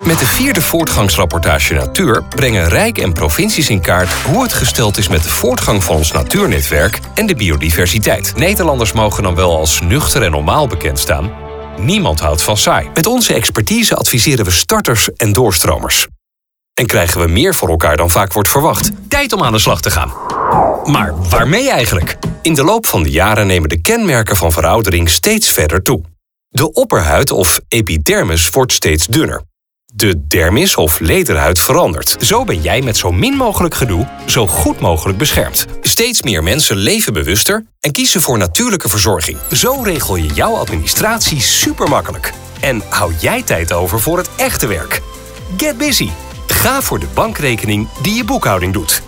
Met de 4e voortgangsrapportage Natuur brengen Rijk en provincies in kaart hoe het gesteld is met de voortgang van ons natuurnetwerk en de biodiversiteit. Nederlanders mogen dan wel als nuchter en normaal bekend staan. Niemand houdt van saai. Met onze expertise adviseren we starters en doorstromers. En krijgen we meer voor elkaar dan vaak wordt verwacht. Tijd om aan de slag te gaan. Maar waarmee eigenlijk? In de loop van de jaren nemen de kenmerken van veroudering steeds verder toe. De opperhuid of epidermis wordt steeds dunner. De dermis of lederhuid verandert. Zo ben jij met zo min mogelijk gedoe zo goed mogelijk beschermd. Steeds meer mensen leven bewuster en kiezen voor natuurlijke verzorging. Zo regel je jouw administratie supermakkelijk. En hou jij tijd over voor het echte werk. Get busy. Ga voor de bankrekening die je boekhouding doet.